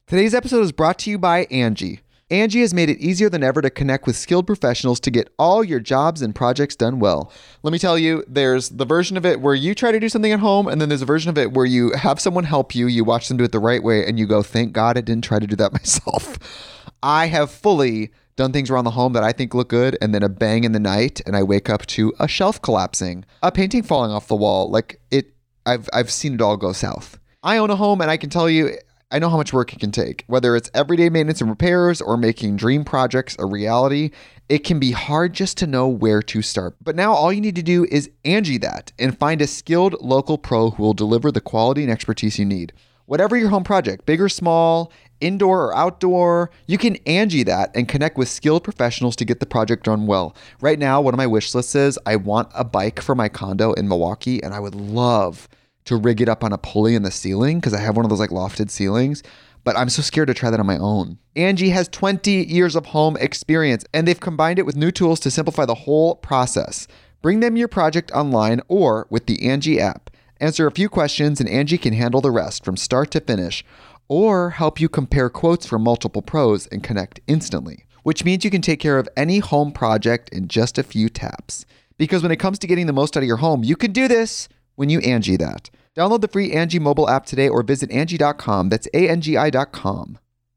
Today's episode is brought to you by Angie. Angie has made it easier than ever to connect with skilled professionals to get all your jobs and projects done well. Let me tell you, there's the version of it where you try to do something at home, and then there's a version of it where you have someone help you, you watch them do it the right way, and you go, thank God I didn't try to do that myself. I have fully done things around the home that I think look good, and then a bang in the night, and I wake up to a shelf collapsing, a painting falling off the wall. I've seen it all go south. I own a home, and I can tell you, I know how much work it can take. Whether it's everyday maintenance and repairs or making dream projects a reality, it can be hard just to know where to start. But now all you need to do is Angie that and find a skilled local pro who will deliver the quality and expertise you need. Whatever your home project, big or small, indoor or outdoor, you can Angie that and connect with skilled professionals to get the project done well. Right now, one of my wish lists is I want a bike for my condo in Milwaukee, and I would love to rig it up on a pulley in the ceiling because I have one of those like lofted ceilings, but I'm so scared to try that on my own. Angie has 20 years of home experience, and they've combined it with new tools to simplify the whole process. Bring them your project online or with the Angie app. Answer a few questions and Angie can handle the rest from start to finish, or help you compare quotes from multiple pros and connect instantly, which means you can take care of any home project in just a few taps. Because when it comes to getting the most out of your home, you can do this when you Angie that. Download the free Angie mobile app today or visit Angie.com. That's ANGI.com.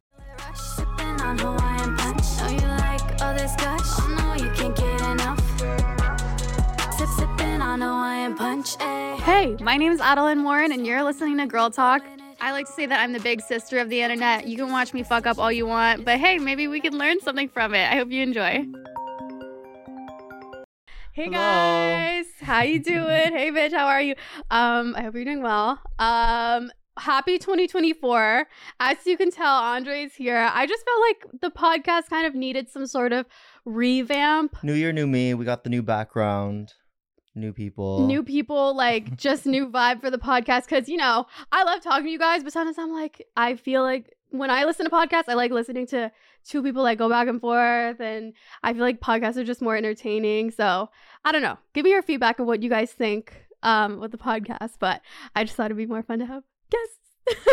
Hey, my name is Adeline Warren, and you're listening to Girl Talk. I like to say that I'm the big sister of the internet. You can watch me fuck up all you want, but hey, maybe we can learn something from it. I hope you enjoy. Hey guys, how you doing? Hey bitch, how are you? I hope you're doing well. Happy 2024. As you can tell, Andre's here. I just felt like the podcast kind of needed some sort of revamp. New year, new me. We got the new background. New people, like just new vibe for the podcast. Because, you know, I love talking to you guys, but sometimes I'm like, I feel like when I listen to podcasts, I like listening to two people like go back and forth. And I feel like podcasts are just more entertaining. So I don't know. Give me your feedback on what you guys think with the podcast. But I just thought it'd be more fun to have guests.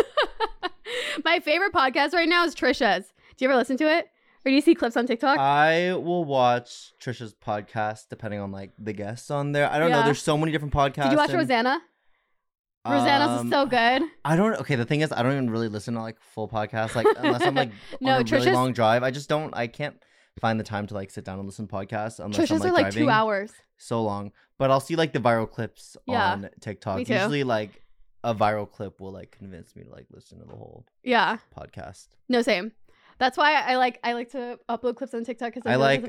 My favorite podcast right now is Trisha's. Do you ever listen to it? Or do you see clips on TikTok? I will watch Trisha's podcast depending on like the guests on there. I don't know. There's so many different podcasts. Did you watch Rosanna? Rosanna's is so good. Okay, the thing is, I don't even really listen to like full podcasts. Like unless I'm like on a really long drive. I can't find the time to like sit down and listen to podcasts unless Trisha's I'm like are like driving. 2 hours. So long. But I'll see like the viral clips on TikTok. Me too. Usually like a viral clip will like convince me to like listen to the whole podcast. No, same. That's why I like to upload clips on TikTok because I like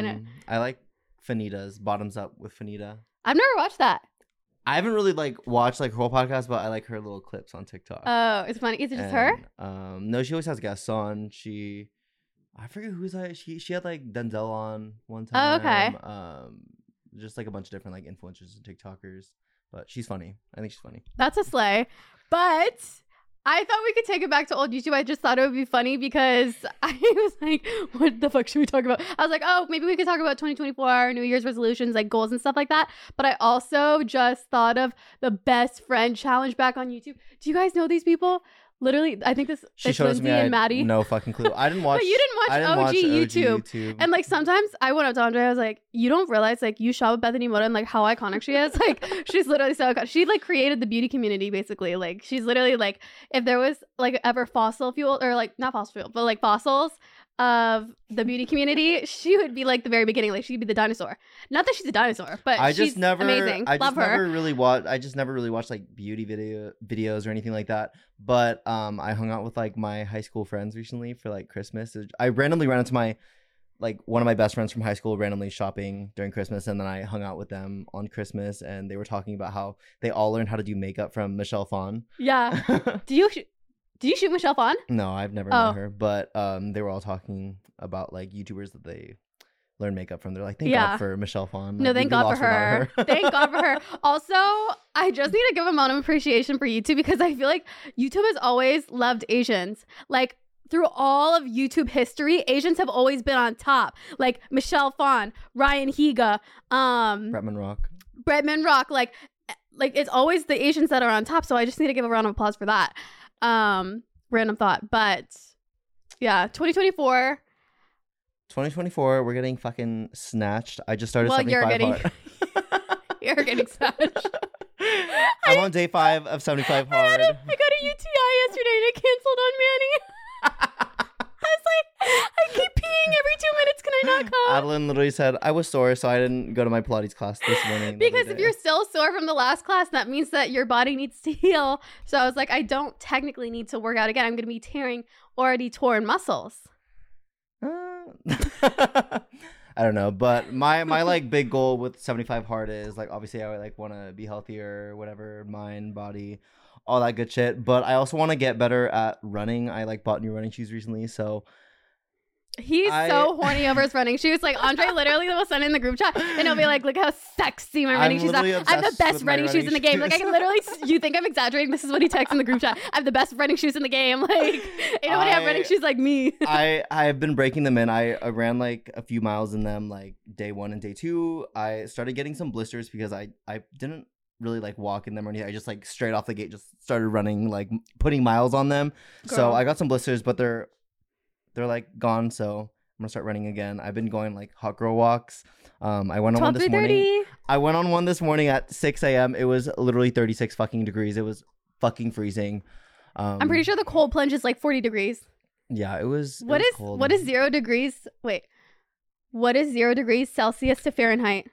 Fanita's Bottoms Up with Fanita. I've never watched that. I haven't really like watched like her whole podcast, but I like her little clips on TikTok. Oh, it's funny. Is it just her? No, she always has guests on. I forget who's like she had like Denzel on one time. Oh, okay. Just like a bunch of different like influencers and TikTokers, but she's funny. I think she's funny. That's a slay. But I thought we could take it back to old YouTube. I just thought it would be funny because I was like, what the fuck should we talk about? I was like, oh, maybe we could talk about 2024, New Year's resolutions, like goals and stuff like that. But I also just thought of the best friend challenge back on YouTube. Do you guys know these people? Literally, I think it's Lindsay and Maddie. No fucking clue. I didn't watch. But you didn't watch OG YouTube. And like sometimes I went up to Andre. I was like, you don't realize like you shop with Bethany Mota and like how iconic she is. Like she's literally so iconic. She like created the beauty community basically. Like she's literally like if there was like ever fossil fuel or like not fossil fuel but like fossils of the beauty community, she would be like the very beginning. Like she'd be the dinosaur. Not that she's a dinosaur, but she's amazing. I just never really watched like beauty videos or anything like that. But I hung out with like my high school friends recently for like Christmas. I randomly ran into one of my best friends from high school randomly shopping during Christmas, and then I hung out with them on Christmas, and they were talking about how they all learned how to do makeup from Michelle Phan. Yeah. Do you shoot Michelle Phan? No, I've never met her, but they were all talking about like YouTubers that they learn makeup from. They're like, thank God for Michelle Phan. Like, no, thank God for her. Thank God for her. Also, I just need to give a moment of appreciation for YouTube because I feel like YouTube has always loved Asians. Like through all of YouTube history, Asians have always been on top. Like Michelle Phan, Ryan Higa, Bretman Rock. Like it's always the Asians that are on top. So I just need to give a round of applause for that. random thought. But yeah, 2024. 2024, we're getting fucking snatched. I just started 75 hard. You're getting snatched. I'm on day 5 of 75 hard. I got a UTI yesterday and it canceled on Manny. I was like, I keep peeing every 2 minutes. Can I not come? Adeline literally said, I was sore, so I didn't go to my Pilates class this morning. Because if you're still sore from the last class, that means that your body needs to heal. So I was like, I don't technically need to work out again. I'm going to be tearing already torn muscles. I don't know, but my like big goal with 75 hard is like, obviously I would like want to be healthier, whatever, mind, body, all that good shit. But I also want to get better at running. I like bought new running shoes recently, so he's so horny over his running shoes. Like Andre literally will send in the group chat and he'll be like, look how sexy my running shoes are. I have the best running shoes in the game. Like I can literally, you think I'm exaggerating? This is what he texts in the group chat. I have the best running shoes in the game. Like anybody have running shoes like me. I've been breaking them in. I ran like a few miles in them like day 1 and day 2. I started getting some blisters because I didn't really like walk in them or anything. I just like straight off the gate just started running, like putting miles on them. Girl. So I got some blisters, but they're like gone, so I'm gonna start running again. I've been going like hot girl walks. I went on one this morning. I went on one this morning at 6 a.m. It was literally 36 fucking degrees. It was fucking freezing. I'm pretty sure the cold plunge is like 40 degrees. Yeah, it was. Cold. What is 0 degrees? Wait, what is 0 degrees Celsius to Fahrenheit?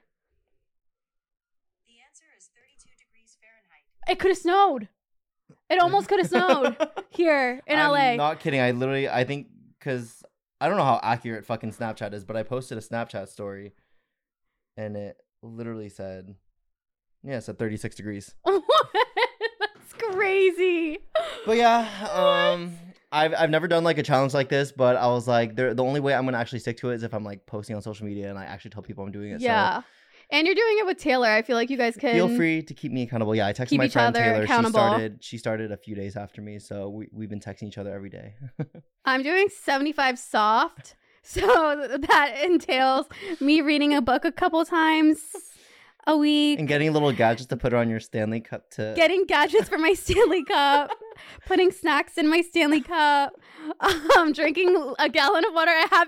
The answer is 32 degrees Fahrenheit. It could have snowed. It almost could have snowed here in LA. I'm not kidding. I think. Because I don't know how accurate fucking Snapchat is, but I posted a Snapchat story and it literally said, it said 36 degrees. That's crazy. But yeah, I've never done like a challenge like this, but I was like, the only way I'm going to actually stick to it is if I'm like posting on social media and I actually tell people I'm doing it. Yeah. So. And you're doing it with Taylor. I feel like you guys can feel free to keep me accountable. Yeah, I texted my friend Taylor. She started a few days after me, so we've been texting each other every day. I'm doing 75 soft, so that entails me reading a book a couple times a week and getting little gadgets to put on your Stanley Cup. Getting gadgets for my Stanley Cup, putting snacks in my Stanley Cup, drinking a gallon of water. I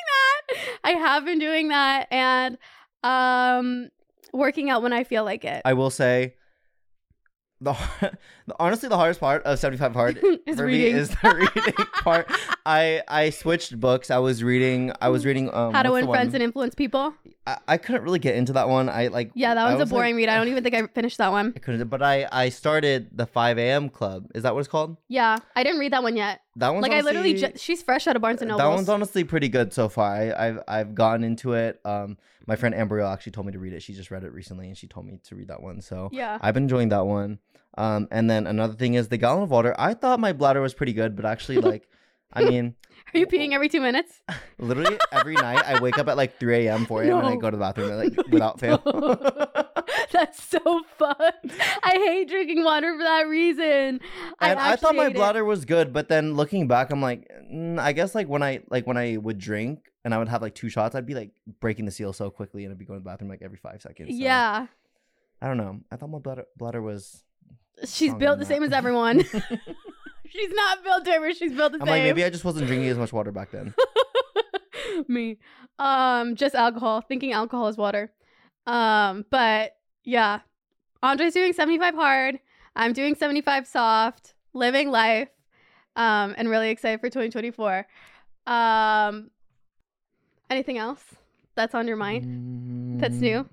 have been doing that, and working out when I feel like it. I will say, honestly, the hardest part of 75 hard is for reading. me is the reading part. I switched books. I was reading. How to Win Friends and Influence People. I couldn't really get into that one. That one's a boring read. I don't even think I finished that one. I couldn't, but I started the 5 a.m. Club. Is that what it's called? Yeah, I didn't read that one yet. That one's like honestly, I literally she's fresh out of Barnes and Noble. That one's honestly pretty good so far. I've gotten into it. My friend Ambriel actually told me to read it. She just read it recently and she told me to read that one. So yeah, I've been enjoying that one. And then another thing is the gallon of water. I thought my bladder was pretty good, but actually like, I mean, are you peeing every 2 minutes? Literally every night I wake up at like 3 a.m., 4 a.m. and I go to the bathroom like without fail. That's so fun. I hate drinking water for that reason. And I thought my bladder was good, but then looking back, I'm like, I guess like when I would drink and I would have like 2 shots, I'd be like breaking the seal so quickly and I'd be going to the bathroom like every 5 seconds. So, yeah. I don't know. I thought my bladder was. She's built the same as everyone. She's not built different. She's built the same. I'm like, maybe I just wasn't drinking as much water back then. Me. Just alcohol. Thinking alcohol is water. But yeah. Andre's doing 75 hard. I'm doing 75 soft. Living life. And really excited for 2024. Anything else that's on your mind? That's new?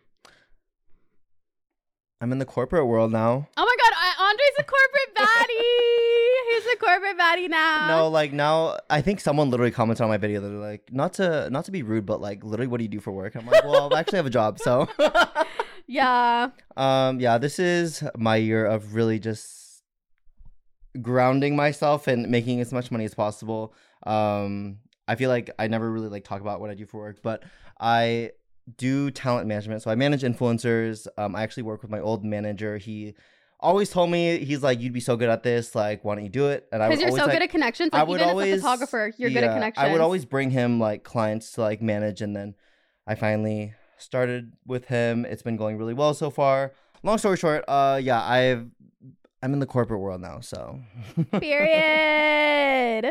I'm in the corporate world now. Oh my God, Andre's a corporate baddie. He's a corporate baddie now. No, like now, I think someone literally commented on my video that they're like, not to be rude, but like literally, what do you do for work? I'm like, well, I actually have a job, so. Yeah. Yeah, this is my year of really just grounding myself and making as much money as possible. I feel like I never really like talk about what I do for work, but I do talent management. So I manage influencers. I actually work with my old manager. He always told me, he's like, you'd be so good at this. Like, why don't you do it? And I was because you're so like, good at connections. Like, even as a photographer, you're good at connections. I would always bring him like clients to like manage. And then I finally started with him. It's been going really well so far. Long story short, yeah, I'm in the corporate world now, so. Period.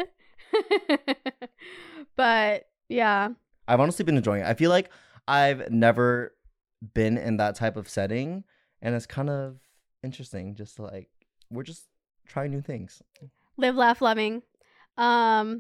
But yeah. I've honestly been enjoying it. I feel like I've never been in that type of setting, and it's kind of interesting. Just like we're just trying new things. Live, laugh, loving. I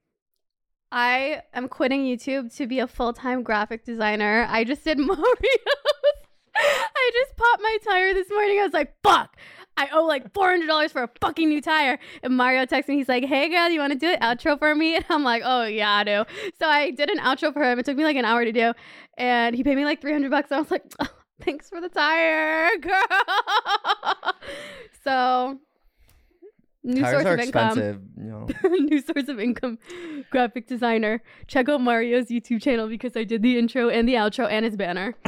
am quitting YouTube to be a full-time graphic designer. I just did Mario's. I just popped my tire this morning. I was like, fuck, I owe like $400 for a fucking new tire. And Mario texted me. He's like, hey, girl, you want to do an outro for me? And I'm like, oh, yeah, I do. So I did an outro for him. It took me like an hour to do. And he paid me like $300. And I was like, oh, thanks for the tire, girl. So... New Tires source are of income. expensive, you know. New source of income. Graphic designer. Check out Mario's YouTube channel because I did the intro and the outro and his banner.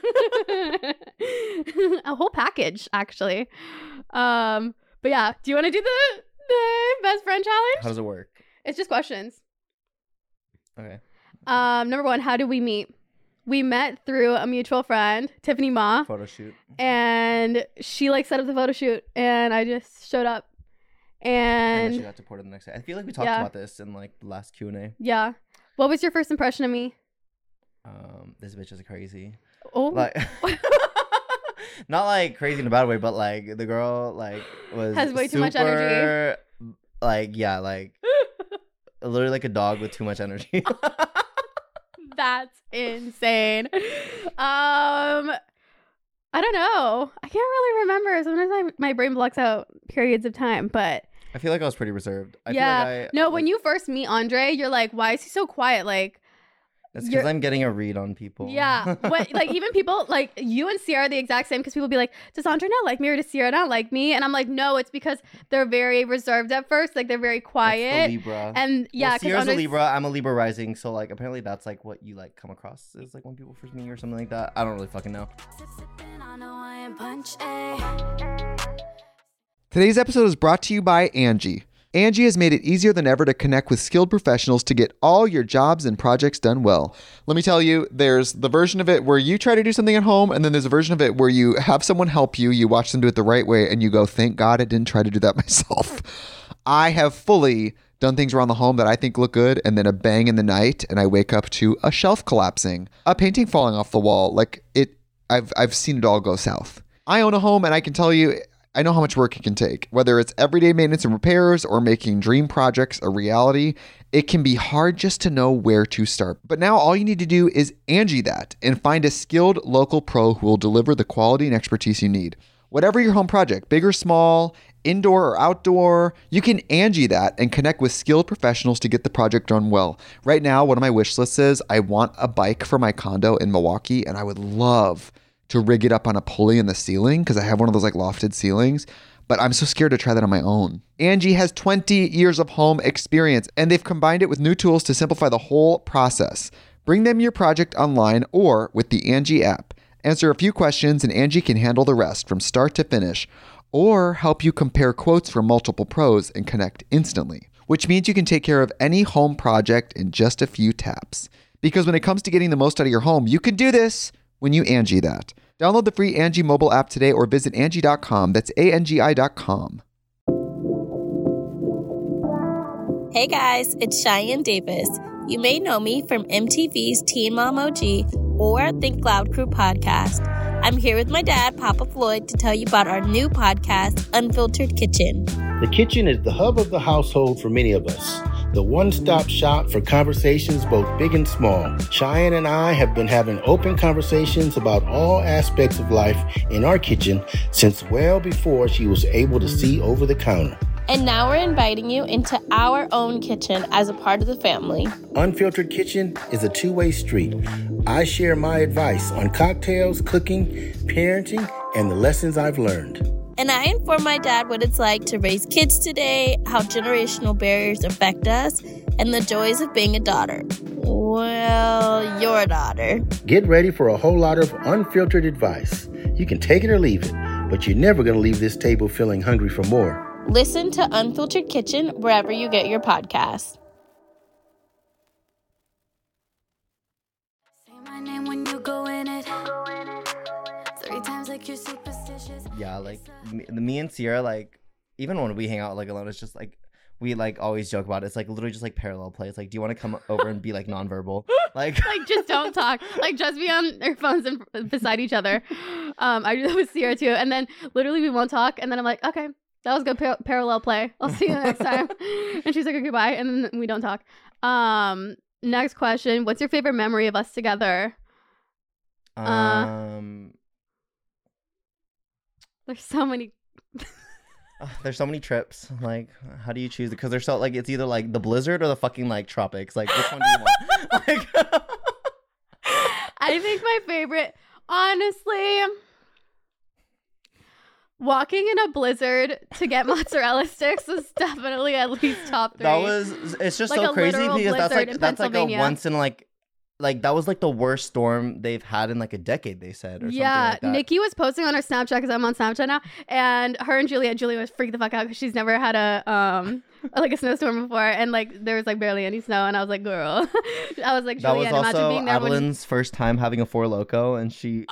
A whole package, actually. But yeah, do you want to do the best friend challenge? How does it work? It's just questions. Okay. Number one, how did we meet? We met through a mutual friend, Tiffany Ma. Photo shoot. And she like set up the photo shoot and I just showed up. And then she got deported the next day. I feel like we talked about this in like the last Q&A. Yeah. What was your first impression of me? This bitch is crazy. Oh. Like, not like crazy in a bad way, but like the girl like has way too much energy. Like yeah, like literally like a dog with too much energy. That's insane. I don't know. I can't really remember. Sometimes my brain blocks out periods of time, but I feel like I was pretty reserved. When you first meet Andre, you're like, why is he so quiet? Like, it's because I'm getting a read on people. Yeah. Like even people like you and Sierra are the exact same because people be like, does Andre not like me or does Sierra not like me? And I'm like, no, it's because they're very reserved at first. Like they're very quiet. It's the Libra. And yeah, well, Sierra's a Libra. I'm a Libra rising. So like apparently that's like what you like come across as like when people first meet you or something like that. I don't really fucking know. Today's episode is brought to you by Angie. Angie has made it easier than ever to connect with skilled professionals to get all your jobs and projects done well. Let me tell you, there's the version of it where you try to do something at home, and then there's a version of it where you have someone help you, you watch them do it the right way, and you go, thank God I didn't try to do that myself. I have fully done things around the home that I think look good, and then a bang in the night, and I wake up to a shelf collapsing, a painting falling off the wall. Like I've seen it all go south. I own a home, and I can tell you, I know how much work it can take. Whether it's everyday maintenance and repairs or making dream projects a reality, it can be hard just to know where to start. But now all you need to do is Angie that and find a skilled local pro who will deliver the quality and expertise you need. Whatever your home project, big or small, indoor or outdoor, you can Angie that and connect with skilled professionals to get the project done well. Right now, one of my wish lists is I want a bike for my condo in Milwaukee, and I would love to rig it up on a pulley in the ceiling because I have one of those like lofted ceilings, but I'm so scared to try that on my own. Angie has 20 years of home experience, and they've combined it with new tools to simplify the whole process. Bring them your project online or with the Angie app. Answer a few questions and Angie can handle the rest from start to finish, or help you compare quotes from multiple pros and connect instantly, which means you can take care of any home project in just a few taps. Because when it comes to getting the most out of your home, you can do this when you Angie that. Download the free Angie mobile app today or visit Angie.com. That's ANGI.com. Hey guys, it's Cheyenne Davis. You may know me from MTV's Teen Mom OG or Think Loud Crew podcast. I'm here with my dad, Papa Floyd, to tell you about our new podcast, Unfiltered Kitchen. The kitchen is the hub of the household for many of us. The one-stop shop for conversations both big and small. Cheyenne and I have been having open conversations about all aspects of life in our kitchen since well before she was able to see over the counter. And now we're inviting you into our own kitchen as a part of the family. Unfiltered Kitchen is a two-way street. I share my advice on cocktails, cooking, parenting, and the lessons I've learned. And I inform my dad what it's like to raise kids today, how generational barriers affect us, and the joys of being a daughter. Well, your daughter. Get ready for a whole lot of unfiltered advice. You can take it or leave it, but you're never going to leave this table feeling hungry for more. Listen to Unfiltered Kitchen wherever you get your podcasts. Say my name when you go in it. 3 times like you're superstitious. Yeah, like me and Sierra, like even when we hang out like alone, it's just like we like always joke about it. It's like literally just like parallel plays. Like, do you want to come over and be like nonverbal? Like just don't talk. Like just be on their phones and beside each other. I do that with Sierra too. And then literally we won't talk. And then I'm like, okay, that was good parallel play. I'll see you next time. And she's like, okay, goodbye. And then we don't talk. Next question. What's your favorite memory of us together? There's so many. There's so many trips. Like, how do you choose? Because there's so like it's either like the blizzard or the fucking like tropics. Like, which one do you want? Like, I think my favorite, honestly, walking in a blizzard to get mozzarella sticks was definitely at least top 3. It's just like so crazy because that's like a once in like that was like the worst storm they've had in like a decade, they said, or something like that. Nikki was posting on her Snapchat because I'm on Snapchat now, and her and Julia was freaked the fuck out because she's never had a like a snowstorm before, and like there was like barely any snow, and I was like, girl, I was like, Julia, that was imagine also being there Adeline's first time having a Four Loko, and she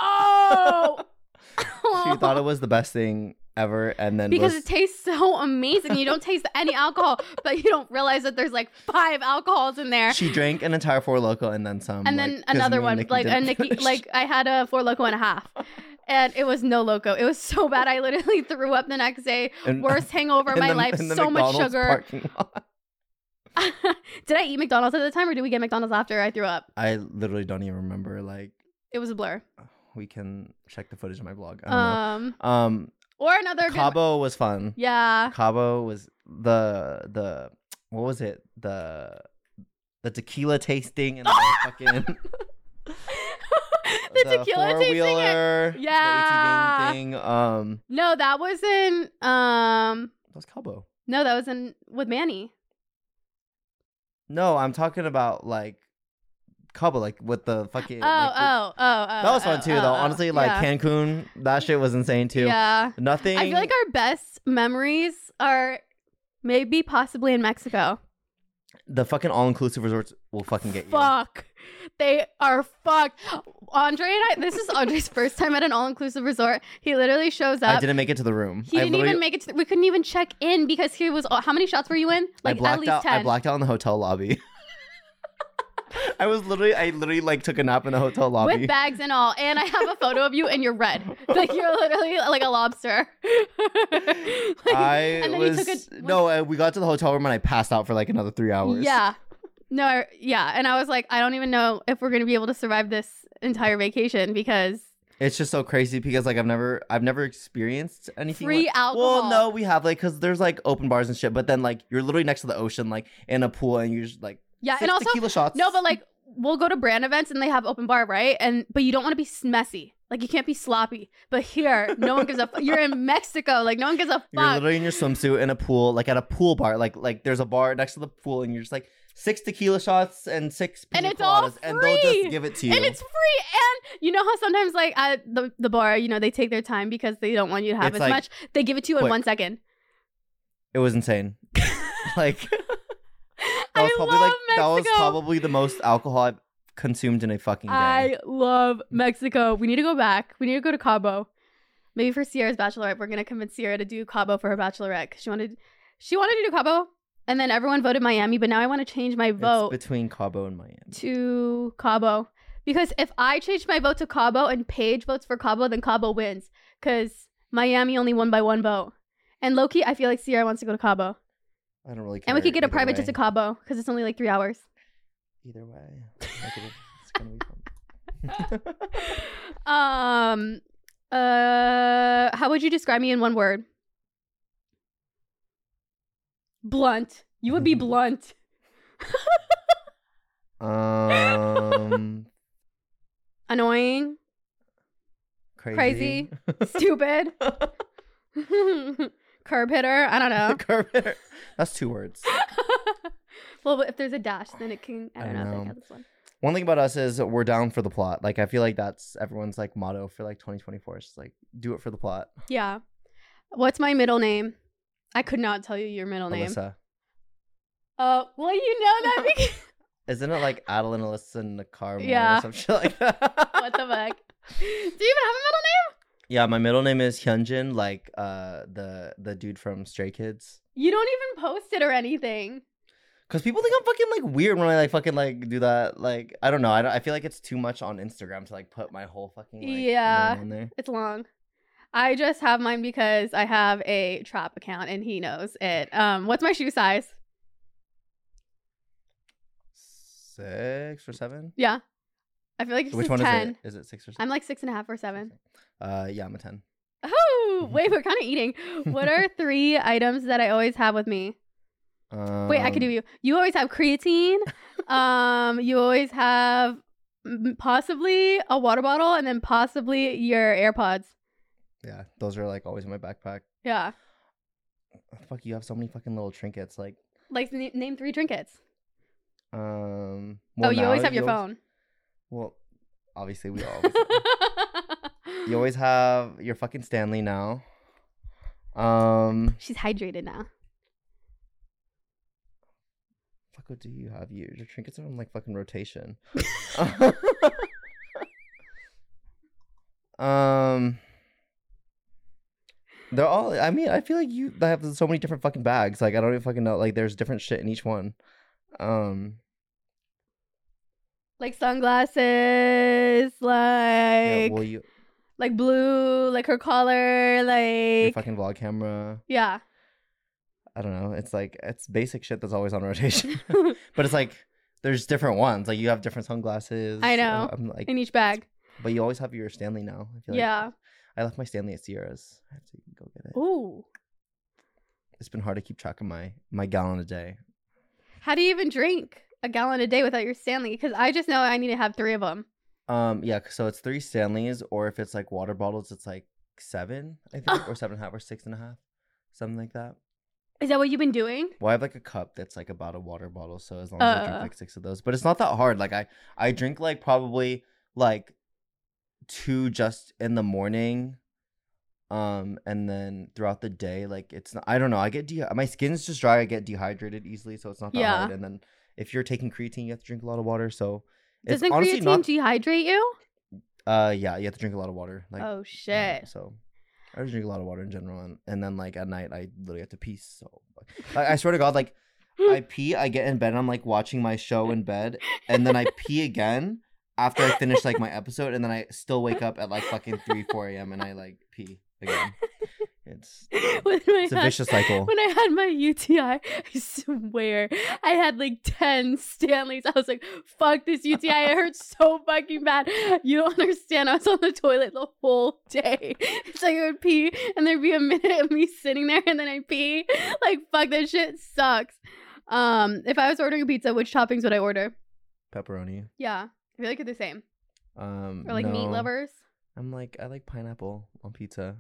she thought it was the best thing ever, and then because it tastes so amazing. You don't taste any alcohol, but you don't realize that there's like 5 alcohols in there. She drank an entire Four Loko and then some, and then another one, like a Nikki, like I had a 4 Loko and a half, and it was no Loko. It was so bad. I literally threw up the next day. Worst hangover of my life. So much sugar. Did I eat McDonald's at the time, or did we get McDonald's after I threw up? I literally don't even remember. Like, it was a blur. We can check the footage of my blog. I don't know. Or another Cabo was fun. Yeah. Cabo was the what was it? The tequila tasting and the fucking the tequila tasting. Yeah. The ATV thing. No, that was in that was Cabo. No, that was in with Manny. No, I'm talking about like Cabo, like with the fucking that was fun too though. Honestly, like Cancun, that shit was insane too. Yeah. Nothing. I feel like our best memories are maybe possibly in Mexico. The fucking all-inclusive resorts will fucking get you. Fuck. They are fucked. Andre and I, this is Andre's first time at an all-inclusive resort. He literally shows up. I didn't make it to the room. He didn't even make it we couldn't even check in because he was, how many shots were you in? Like at least 10. I blacked out in the hotel lobby. I literally like took a nap in the hotel lobby with bags and all, and I have a photo of you and you're red, like you're literally like a lobster. We got to the hotel room and I passed out for like another 3 hours. Yeah, and I was like, I don't even know if we're gonna be able to survive this entire vacation because it's just so crazy because like I've never experienced anything free alcohol. Well, no, we have like because there's like open bars and shit, but then like you're literally next to the ocean, like in a pool, and you're just like. Yeah, and also tequila shots. No, but like we'll go to brand events and they have open bar, right? But you don't want to be messy. Like you can't be sloppy. But here, no one gives a you're in Mexico, like no one gives a fuck. You're literally in your swimsuit in a pool, like at a pool bar. Like there's a bar next to the pool and you're just like 6 tequila shots and 6 pina and it's coladas, all free. And they'll just give it to you. And it's free. And you know how sometimes like at the bar, you know, they take their time because they don't want you to have as much. They give it to you in 1 second. It was insane. Like That was probably the most alcohol I've consumed in a fucking day. I love Mexico. We need to go back. We need to go to Cabo. Maybe for Sierra's bachelorette, we're gonna convince Sierra to do Cabo for her bachelorette because she wanted to do Cabo, and then everyone voted Miami. But now I want to change my vote between Cabo and Miami to Cabo because if I change my vote to Cabo and Paige votes for Cabo, then Cabo wins because Miami only won by 1 vote. And low-key, I feel like Sierra wants to go to Cabo. I don't really care. And we could get a private jet to Cabo because it's only like 3 hours. Either way, it's gonna be fun. How would you describe me in 1 word? Blunt. You would be blunt. Annoying. Crazy. Stupid. Curb hitter. I don't know. Curb hitter. That's 2 words. Well, but if there's a dash, then it can. I don't know if I have this one. One thing about us is we're down for the plot. Like I feel like that's everyone's like motto for like 2024. It's just like do it for the plot. Yeah. What's my middle name? I could not tell you your middle name. Alyssa. Well, you know that because isn't it like Adeline, Alyssa, Nakar, yeah, or some shit like that? What the fuck? Do you even have a middle name? Yeah, my middle name is Hyunjin, like the dude from Stray Kids. You don't even post it or anything. Cause people think I'm fucking like weird when I like fucking like do that. Like I don't know. I feel like it's too much on Instagram to like put my whole fucking like, name on there. It's long. I just have mine because I have a Trap account and he knows it. What's my shoe size? 6 or 7? Yeah. I feel like it's Which one 10. is it? Is it 6 or 7? I'm like 6.5 or 7. Yeah, I'm a 10. Oh, wait, we're kind of eating. What are 3 items that I always have with me? Wait, I could do you. You always have creatine. You always have possibly a water bottle and then possibly your AirPods. Yeah, those are like always in my backpack. Yeah. Fuck, you have so many fucking little trinkets. Like name 3 trinkets. Well, you always have your phone. Well, obviously we always. You always have your fucking Stanley now. She's hydrated now. Fuck, what do you have? Your trinkets are on like fucking rotation. They're all. I mean, I feel like you have so many different fucking bags. Like I don't even fucking know. Like there's different shit in each one. Like sunglasses, like like blue, like her collar, like your fucking vlog camera. Yeah. I don't know. It's like it's basic shit that's always on rotation. But it's like there's different ones. Like you have different sunglasses. I know. Like, in each bag. But you always have your Stanley now. I feel yeah. Like I left my Stanley at Sierra's. I have to go get it. Ooh. It's been hard to keep track of my gallon a day. How do you even drink a gallon a day without your Stanley? Because I just know I need to have 3 of them. Yeah. So it's 3 Stanleys, or if it's like water bottles, it's like 7, I think, or 7.5, or 6.5, something like that. Is that what you've been doing? Well, I have like a cup that's like about a water bottle, so as long as I drink like 6 of those, but it's not that hard. Like I drink like probably like 2 just in the morning, and then throughout the day, like it's not. I don't know. I get my skin's just dry. I get dehydrated easily, so it's not that hard. And then if you're taking creatine, you have to drink a lot of water. So doesn't creatine dehydrate you? Yeah, you have to drink a lot of water. Like oh shit. So. I just drink a lot of water in general, and then like at night I literally have to pee. So like, I swear to God, like I pee, I get in bed, and I'm like watching my show in bed, and then I pee again after I finish like my episode, and then I still wake up at like fucking 3-4 a.m. and I like pee again. It's a vicious cycle. When I had my UTI, I swear I had like 10 Stanleys. I was like, fuck this UTI. It hurts so fucking bad. You don't understand. I was on the toilet the whole day. It's like I would pee and there'd be a minute of me sitting there and then I pee. Like, fuck, that shit sucks. If I was ordering a pizza, which toppings would I order? Pepperoni. Yeah. I feel like it's the same. Or like no. meat lovers. I like pineapple on pizza.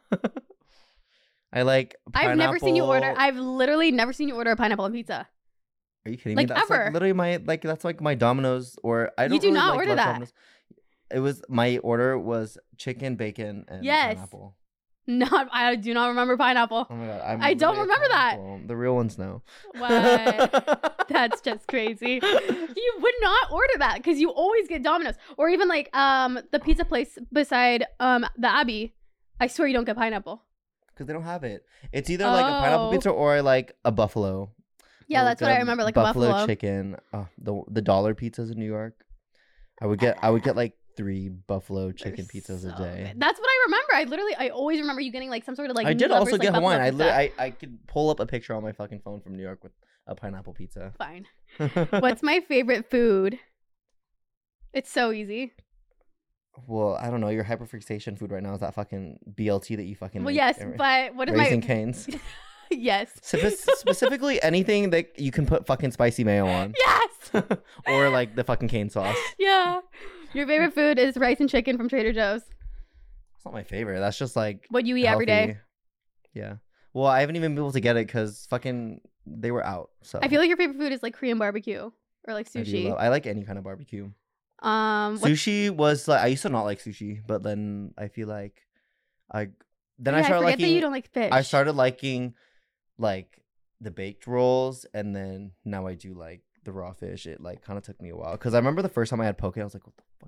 I like pineapple. I've never seen you order. I've literally never seen you order a pineapple on pizza. Are you kidding like, me? That's ever. Like literally that's like my Domino's, or I don't. You do really not like order that. Domino's. It was my order was chicken, bacon, and pineapple. I do not remember pineapple. Oh my God, I don't remember that. The real ones know. What? That's just crazy. You would not order that because you always get Domino's, or even like the pizza place beside the Abbey. I swear you don't get pineapple. Because they don't have it. It's either like a pineapple pizza or like a buffalo. Yeah, that's what I remember. Like buffalo a buffalo chicken. The dollar pizzas in New York. I would get like 3 buffalo chicken pizzas a day. Good. That's what I remember. I always remember you getting like some sort of like. I did also get Hawaiian. I could pull up a picture on my fucking phone from New York with a pineapple pizza. Fine. What's my favorite food? It's so easy. Well, I don't know. Your hyperfixation food right now is that fucking BLT that you fucking. Well, make. yes, but what is Raising Cane's? Yes. Specifically, anything that you can put fucking spicy mayo on. Yes. Or like the fucking cane sauce. Yeah. Your favorite food is rice and chicken from Trader Joe's. It's not my favorite. That's just like what you eat every day. Yeah. Well, I haven't even been able to get it because fucking they were out. So I feel like your favorite food is like Korean barbecue or like sushi. I like any kind of barbecue. Sushi was like I used to not like sushi, but then I feel like I started liking. That you don't like fish. I started liking like the baked rolls, and then now I do like the raw fish. It like kind of took me a while because I remember the first time I had poke, I was like, "What the fuck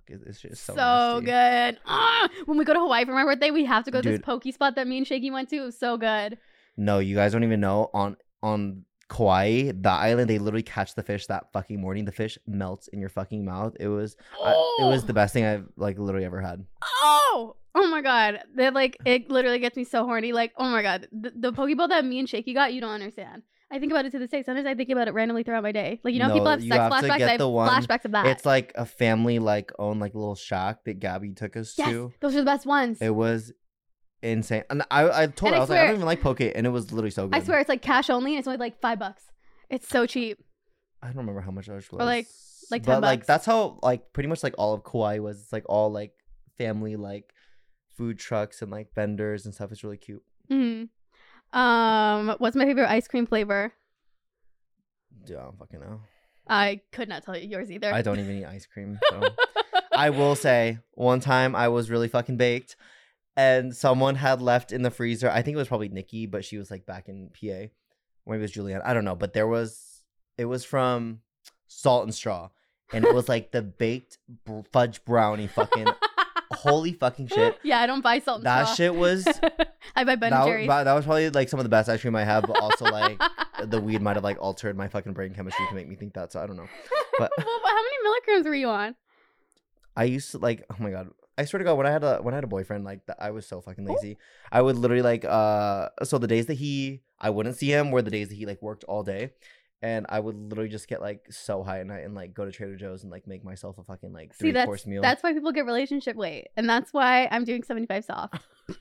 It's just so nasty. Good. When we go to Hawaii for my birthday, we have to go to this Dude. poke spot that me and Shaky went to. It was so good. No, you guys don't even know. On Kauai, the island, they literally catch the fish that fucking morning. The fish melts in your fucking mouth. It was the best thing I've like literally ever had. Oh my god. They're like, it literally gets me so horny. Like, oh my god. The poke bowl that me and Shaky got, you don't understand. I think about it to this day. Sometimes I think about it randomly throughout my day. Like, you know, No, people have you sex have to flashbacks. get I have the one- flashbacks of that. It's like a family like owned like little shack that Gabby took us yes, to. those are the best ones. It was insane. And I told And her, I I was like, I swear- don't even like poke, and it was literally so good. I swear it's like cash only and it's only like $5. It's so cheap. I don't remember how much ours was. Or like but 10 like bucks. that's how like pretty much like all of Kauai was. It's like all like family like food trucks and like vendors and stuff. It's really cute. Mm-hmm. What's my favorite ice cream flavor? Dude, I don't fucking know. I could not tell you yours either. I don't even eat ice cream. So. I will say one time I was really fucking baked and someone had left in the freezer. I think it was probably Nikki, but she was like back in PA. Or maybe it was Julianne. I don't know. But it was from Salt and Straw. And it was like the baked fudge brownie fucking holy fucking shit. Yeah, I don't buy salt and That straw. shit was I buy Ben and Jerry's. that was probably like some of the best ice cream I have, but also like the weed might have like altered my fucking brain chemistry to make me think that. So I don't know. But well, how many milligrams were you on? I used to like, oh my god, I swear to God, when I had a boyfriend, like I was so fucking lazy. I would literally like, so the days that I wouldn't see him were the days that he like worked all day, and I would literally just get like so high at night and like go to Trader Joe's and like make myself a fucking like 3-course meal. That's why people get relationship weight, and that's why I'm doing 75 soft.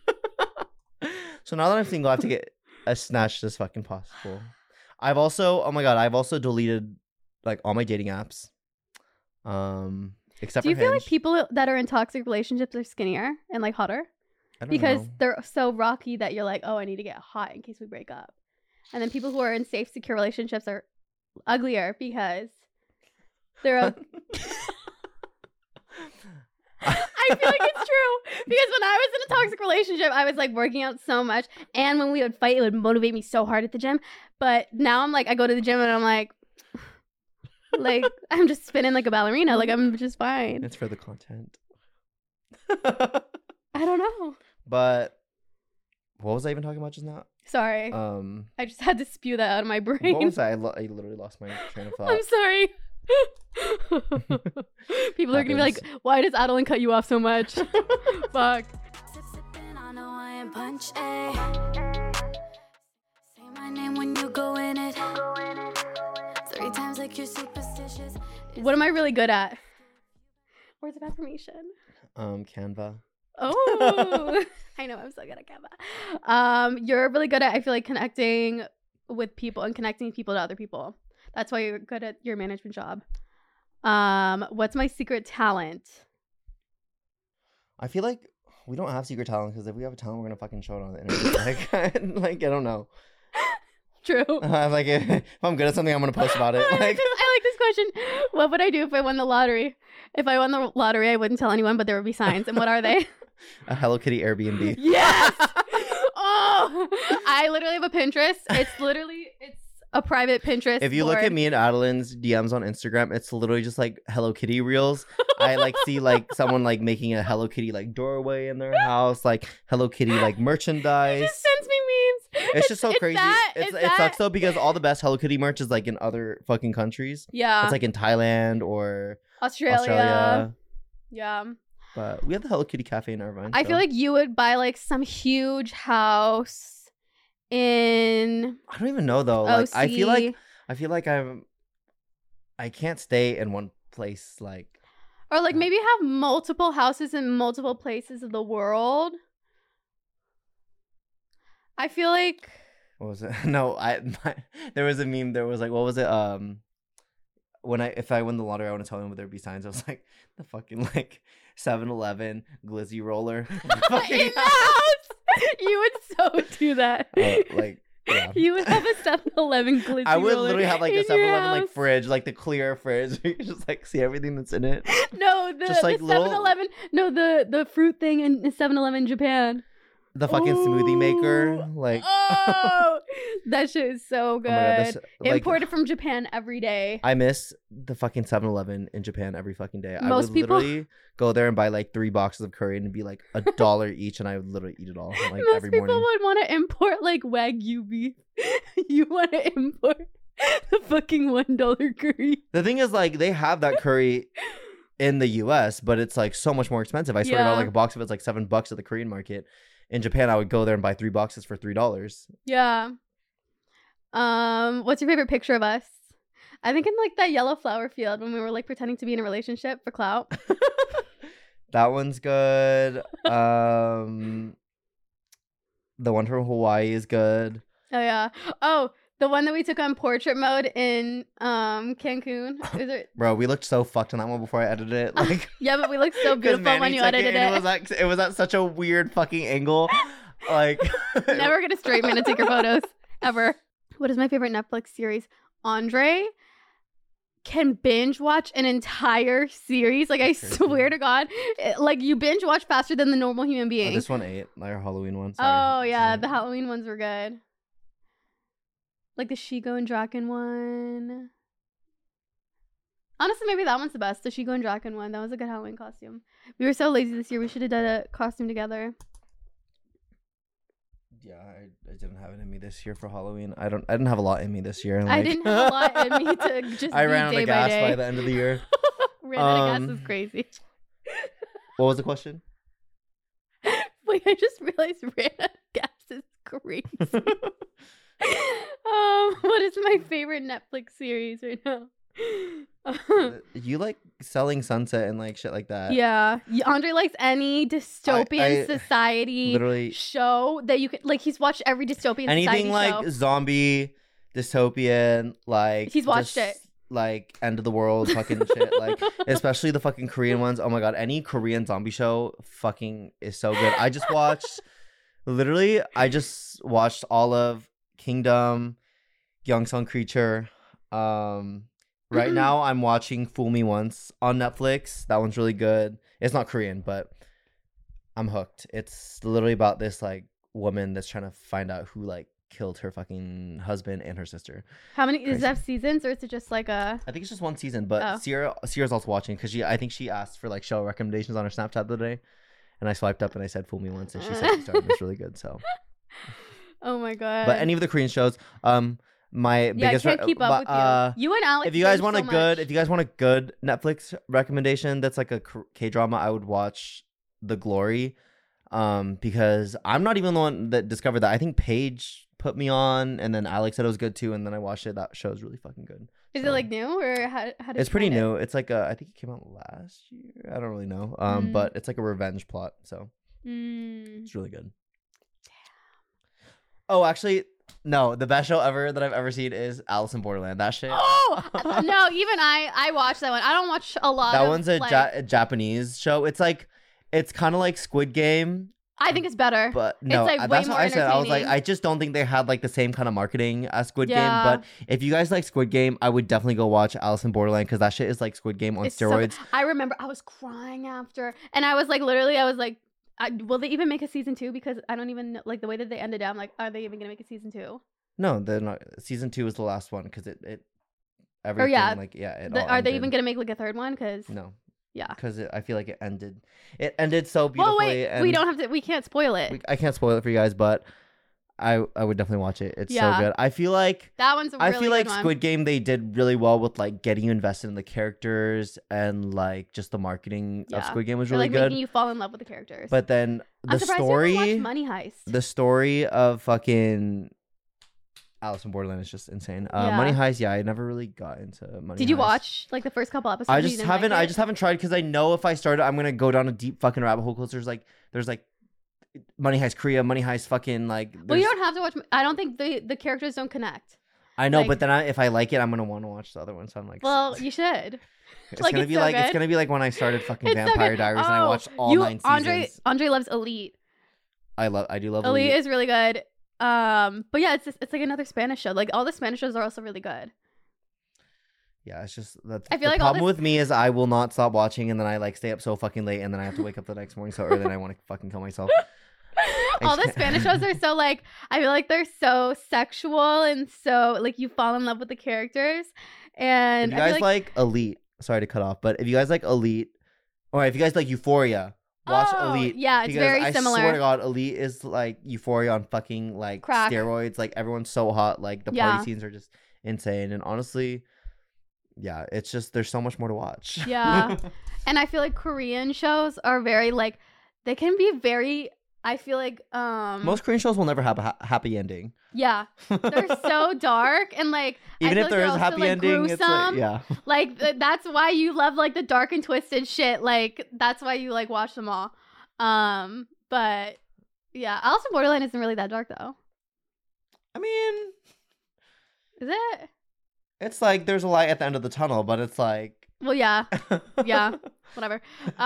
So now that I'm single, I have to get as snatched as fucking possible. I've also deleted like all my dating apps. Except Do you for feel Hinge. like people that are in toxic relationships are skinnier and like hotter? I don't Because know. they're so rocky that you're like, oh, I need to get hot in case we break up. And then people who are in safe, secure relationships are uglier because they're I feel like it's true. Because when I was in a toxic relationship, I was like working out so much. And when we would fight, it would motivate me so hard at the gym. But now I'm like, I go to the gym and I'm like I'm just spinning like a ballerina. Like, I'm just fine. It's for the content. I don't know. But what was I even talking about just now? Sorry. I just had to spew that out of my brain. What was I? I literally lost my train of thought. I'm sorry. People are gonna be like, why does Adeline cut you off so much? Fuck. Sipping on Hawaiian punch, say my name when you go in it. 3 times like you're superstitious. What am I really good at? Words of affirmation. Canva. Oh, I know. I'm so good at Canva. You're really good at, I feel like, connecting with people and connecting people to other people. That's why you're good at your management job. What's my secret talent? I feel like we don't have secret talent because if we have a talent, we're gonna fucking show it on the internet. like I don't know. True. Like if I'm good at something, I'm gonna post about it. I like this question. What would I do if I won the lottery? If I won the lottery, I wouldn't tell anyone, but there would be signs. And what are they? A Hello Kitty Airbnb. Yes. Oh, I literally have a Pinterest. It's a private Pinterest. If you board. look at me and Adeline's DMs on Instagram, it's literally just like Hello Kitty reels. I like see like someone like making a Hello Kitty like doorway in their house, like Hello Kitty like merchandise. It just sends me memes. It's just so crazy. It that. sucks though because all the best Hello Kitty merch is like in other fucking countries. Yeah. It's like in Thailand or Australia. Yeah. But we have the Hello Kitty Cafe in Irvine. I feel like you would buy like some huge house in I don't even know though. Like OC. I feel like I can't stay in one place like or like maybe have multiple houses in multiple places of the world. I feel like what was it? No, there was a meme. There was like, what was it? If I win the lottery, I want to tell them there'd be signs. I was like, the fucking like 7-Eleven glizzy roller. in the house, you would so do that. Like, yeah. You would have a 7-Eleven glizzy I would roller literally have like a in your 7-Eleven like house. fridge, like the clear fridge. You can just like see everything that's in it. No, the Just, like, the little- 7-Eleven. No, the fruit thing in 7-Eleven Japan. The fucking smoothie maker. Like, oh, that shit is so good. God, Imported from Japan every day. I miss the fucking 7-Eleven in Japan every fucking day. I Most would people- literally go there and buy like 3 boxes of curry and it'd be like $1 each, and I would literally eat it all like Most every people morning. would want to import like Wagyu beef. You want to import the fucking $1 curry. The thing is, like, they have that curry in the US, but it's like so much more expensive. I swear to Yeah. God, like a box of it's like $7 at the Korean market. In Japan, I would go there and buy 3 boxes for $3. Yeah. What's your favorite picture of us? I think in like that yellow flower field when we were like pretending to be in a relationship for clout. That one's good. The one from Hawaii is good. Oh yeah. Oh, the one that we took on portrait mode in Cancun. Is it? Bro, we looked so fucked on that one before I edited it. Like, Yeah, but we looked so 'cause beautiful Manny when you took edited and it. it was at such a weird fucking angle. Like, Never get a straight man to take your photos ever. What is my favorite Netflix series? Andre can binge watch an entire series. Like I swear to God, like you binge watch faster than the normal human Oh, being. this one ate like our Halloween one. Oh Sorry. yeah, the Halloween ones were good. Like the Shigo and Draken one. Honestly, maybe that one's the best. The Shigo and Draken one. That was a good Halloween costume. We were so lazy this year. We should have done a costume together. Yeah, I didn't have it in me this year for Halloween. I didn't have a lot in me this year. I didn't have a lot in me to just I be ran out day of by gas day. by the end of the year. Ran out of gas is crazy. What was the question? Wait, I just realized ran out of gas is crazy. What is my favorite Netflix series right now? You like Selling Sunset and like shit like that. Yeah, Andre likes any dystopian I society literally- show that you can like. He's watched every dystopian Anything society like show. zombie, dystopian, like He's watched just, it. Like end of the world fucking shit. Like especially the fucking Korean ones. Oh my God, any Korean zombie show fucking is so good. I just watched all of Kingdom, Youngsung Creature. Right now I'm watching Fool Me Once on Netflix. That one's really good. It's not Korean, but I'm hooked. It's literally about this like woman that's trying to find out who like killed her fucking husband and her sister. How many Crazy. does it have seasons or is it just like a? I think it's just one season, but Oh. Sierra's also watching because I think she asked for like show recommendations on her Snapchat the other day, and I swiped up and I said Fool Me Once, and she said she started. It's really good. So, Oh my God! but any of the Korean shows, my yeah, I biggest can't keep up with you. You and Alex. if you guys binge want so a good, much. if you guys want a good Netflix recommendation that's like a K drama, I would watch The Glory, because I'm not even the one that discovered that. I think Paige put me on, and then Alex said it was good too, and then I watched it. That show is really fucking good. Is So, it like new or how did it's you pretty find it? new. It's like I think it came out last year. I don't really know. Mm. But it's like a revenge plot, so Mm. it's really good. Oh, actually, no. The best show ever that I've ever seen is Alice in Borderland. That shit. Oh no! Even I watched that one. I don't watch a lot. That of, one's a like, Japanese show. It's kind of like Squid Game, I think it's better. but no, like, way that's what more I said. I was like, entertaining. I just don't think they had like the same kind of marketing as Squid Yeah. Game. But if you guys like Squid Game, I would definitely go watch Alice in Borderland because that shit is like Squid Game on It's so steroids. good. I remember I was crying after, and I was like, literally, I was like, will they even make a season 2? Because I don't even know, like the way that they ended it. I'm like, are they even gonna make a season 2? No, they're not. Season 2 is the last one because it everything yeah. like it all Are they ended. even gonna make like a third one? Because No, yeah. because I feel like it ended so beautifully. Well, wait, and we don't have to. We can't spoil it. I can't spoil it for you guys, but I would definitely watch it. It's Yeah. so good. I feel like That one's a really I feel like good one. Squid Game they did really well with like getting you invested in the characters and like just the marketing of Yeah. Squid Game was They're, really like good. making you fall in love with the characters. But then I'm the surprised you haven't watched story, Money Heist. the story of fucking Alice in Borderland is just insane. Yeah. Money Heist, yeah, I never really got into Money Did you Heist. watch like the first couple episodes? I and you just didn't like haven't. it? I just haven't tried because I know if I start it, I'm gonna go down a deep fucking rabbit hole. Because there's like Money Heist Korea, Money Heist fucking like. Well, you there's- don't have to watch. I don't think the characters don't connect. I know, like- but then if I like it, I'm gonna want to watch the other one. So I'm like, Well, you should. it's like, gonna it's be so like it's good. gonna be like when I started fucking It's so Vampire good. Diaries and I Oh, watched all 9 seasons. Andre loves Elite. I do love Elite Elite. is really good. But yeah, it's like another Spanish show. Like all the Spanish shows are also really good. Yeah, it's just that. I feel the like all problem this- with me is I will not stop watching, and then I like stay up so fucking late, and then I have to wake up the next morning so early, and I want to fucking kill myself. All the Spanish shows are so like, I feel like they're so sexual and so like you fall in love with the characters. And if you guys like Elite, sorry to cut off, but if you guys like Elite, or if you guys like Euphoria, watch Elite. Yeah, it's very similar. I swear to God, Elite is like Euphoria on fucking like crack. Steroids. Like everyone's so hot. Like the party scenes are just insane. And honestly, yeah, it's just there's so much more to watch. Yeah. And I feel like Korean shows are very like they can be very I feel like most Korean shows will never have a happy ending. Yeah. They're so dark and like even I if feel there like is a happy also, ending, gruesome. it's like yeah. Like that's why you love like the dark and twisted shit. Like that's why you like watch them all. But yeah, Alice in Borderland isn't really that dark though. I mean, is it? It's like there's a light at the end of the tunnel, but it's like well, yeah, whatever.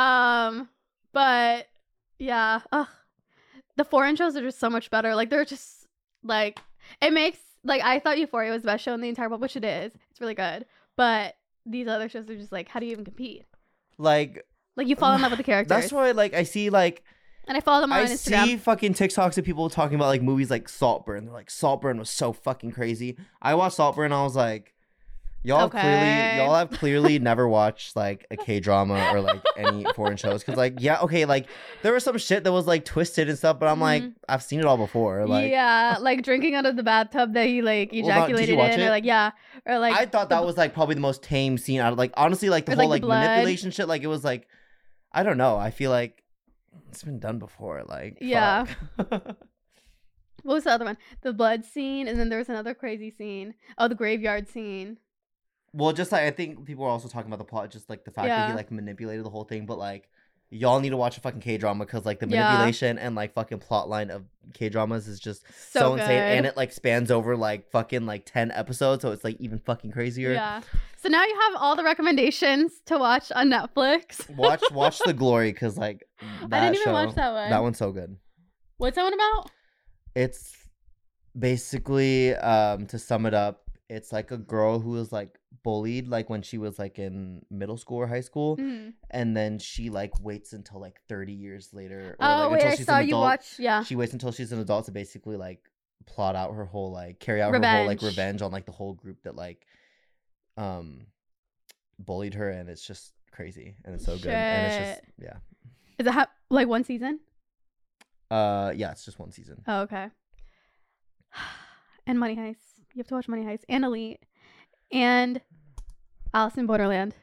But yeah, the foreign shows are just so much better. Like they're just like it makes like I thought Euphoria was the best show in the entire world, which it is. It's really good, but these other shows are just like, how do you even compete? Like you fall in love with the characters. That's why like I see like. And I follow them on Instagram. I see fucking TikToks of people talking about like movies like Saltburn. They're like, Saltburn was so fucking crazy. I watched Saltburn and I was like, y'all have clearly never watched like a K-drama or like any foreign shows. Cause like, yeah, okay, like there was some shit that was like twisted and stuff, but I'm like, I've seen it all before. Like yeah, like drinking out of the bathtub that he like ejaculated in, or like or like I thought that was like probably the most tame scene out of like honestly like the whole like manipulation shit. Like it was like I don't know. I feel like it's been done before, like yeah. What was the other one? The blood scene, and then there was another crazy scene. Oh, the graveyard scene. Well, just like I think people are also talking about the plot, just like the fact that he like manipulated the whole thing. But like, y'all need to watch a fucking K-drama because like the manipulation and like fucking plot line of K-dramas is just so insane, and it like spans over like fucking like 10 episodes, so it's like even fucking crazier. Yeah. So now you have all the recommendations to watch on Netflix. watch The Glory because like that I didn't even watch that one. That one's so good. What's that one about? It's basically to sum it up, it's like a girl who was like bullied like when she was like in middle school or high school, and then she like waits until like 30 years later. Or, like, until she's an adult. She waits until she's an adult to basically like plot out her whole like carry out her whole like revenge on like the whole group that like bullied her, and it's just crazy and it's so good and it's just yeah. Is it like one season? Yeah, it's just one season. Oh, okay. And Money Heist. You have to watch Money Heist and Elite and Alice in Borderland.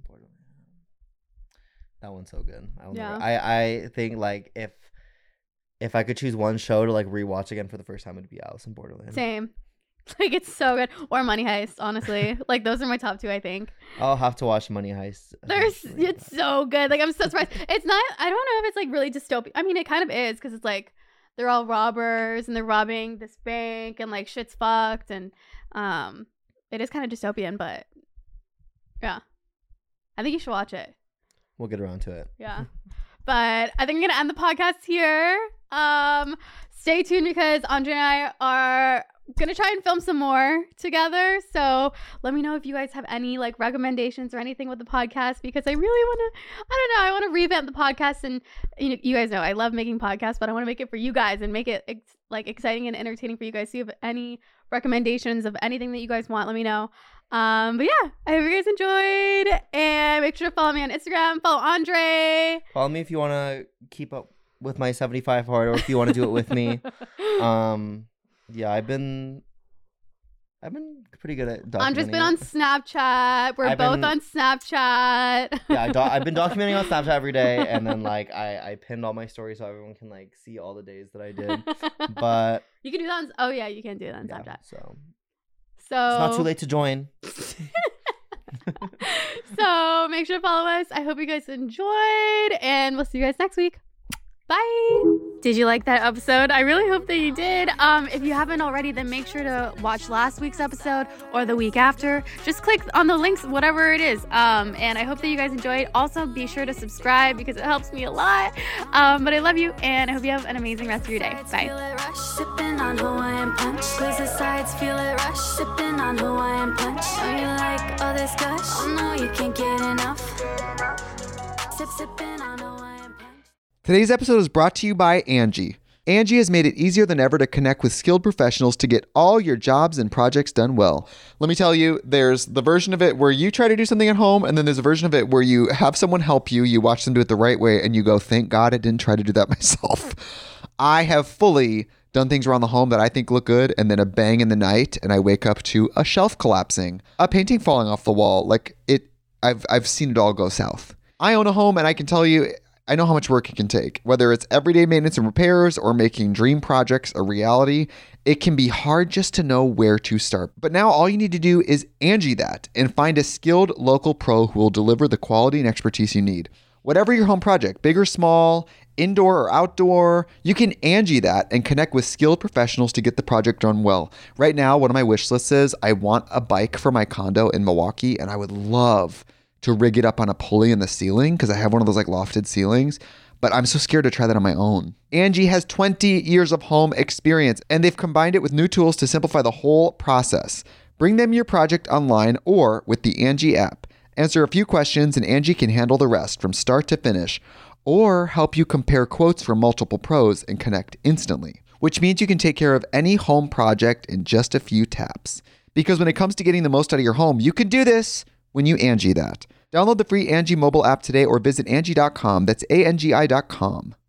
That one's so good. I think like if I could choose one show to like rewatch again for the first time, it'd be Alice in Borderland. Same. Like it's so good. Or Money Heist, honestly. Like those are my top two, I think. I'll have to watch Money Heist. It's so good. Like I'm so surprised. It's not, I don't know if it's like really dystopian. I mean, it kind of is because it's like they're all robbers and they're robbing this bank and like shit's fucked and it is kind of dystopian, but yeah. I think you should watch it. We'll get around to it. Yeah. But I think I'm gonna end the podcast here. Stay tuned because Andre and I are gonna try and film some more together, so let me know if you guys have any like recommendations or anything with the podcast, because I really want to, I want to revamp the podcast. And you guys know I love making podcasts, but I want to make it for you guys and make it like exciting and entertaining for you guys. So if you have any recommendations of anything that you guys want, let me know. But yeah, I hope you guys enjoyed, and make sure to follow me on Instagram, follow Andre, follow me if you want to keep up with my 75 hard, or if you want to do it with me. Yeah, I've been pretty good at documenting. Andre's been on Snapchat. We're both on Snapchat. Yeah, I've been documenting on Snapchat every day, and then like I pinned all my stories so everyone can like see all the days that I did. But you can do that. Oh yeah, you can do that on Snapchat. So it's not too late to join. So make sure to follow us. I hope you guys enjoyed, and we'll see you guys next week. Bye. Did you like that episode? I really hope that you did. If you haven't already, then make sure to watch last week's episode or the week after. Just click on the links, whatever it is. And I hope that you guys enjoyed. Also, be sure to subscribe because it helps me a lot. But I love you, and I hope you have an amazing rest of your day. Bye. Feel it rush, sipping on Hawaiian punch. Squeeze the sides, feel it rush, sipping on Hawaiian punch. Know you like all this gush? Oh no, you can't get enough. Sipping on Hawaiian punch. Today's episode is brought to you by Angie. Angie has made it easier than ever to connect with skilled professionals to get all your jobs and projects done well. Let me tell you, there's the version of it where you try to do something at home, and then there's a version of it where you have someone help you, you watch them do it the right way, and you go, thank God I didn't try to do that myself. I have fully done things around the home that I think look good, and then a bang in the night, and I wake up to a shelf collapsing, a painting falling off the wall. I've seen it all go south. I own a home, and I can tell you, I know how much work it can take. Whether it's everyday maintenance and repairs or making dream projects a reality, it can be hard just to know where to start. But now all you need to do is Angie that and find a skilled local pro who will deliver the quality and expertise you need. Whatever your home project, big or small, indoor or outdoor, you can Angie that and connect with skilled professionals to get the project done well. Right now, one of my wish lists is I want a bike for my condo in Milwaukee, and I would love to rig it up on a pulley in the ceiling because I have one of those like lofted ceilings, but I'm so scared to try that on my own. Angie has 20 years of home experience, and they've combined it with new tools to simplify the whole process. Bring them your project online or with the Angie app. Answer a few questions and Angie can handle the rest from start to finish, or help you compare quotes from multiple pros and connect instantly, which means you can take care of any home project in just a few taps. Because when it comes to getting the most out of your home, you can do this when you Angie that. Download the free Angie mobile app today or visit Angie.com. That's ANGI.com.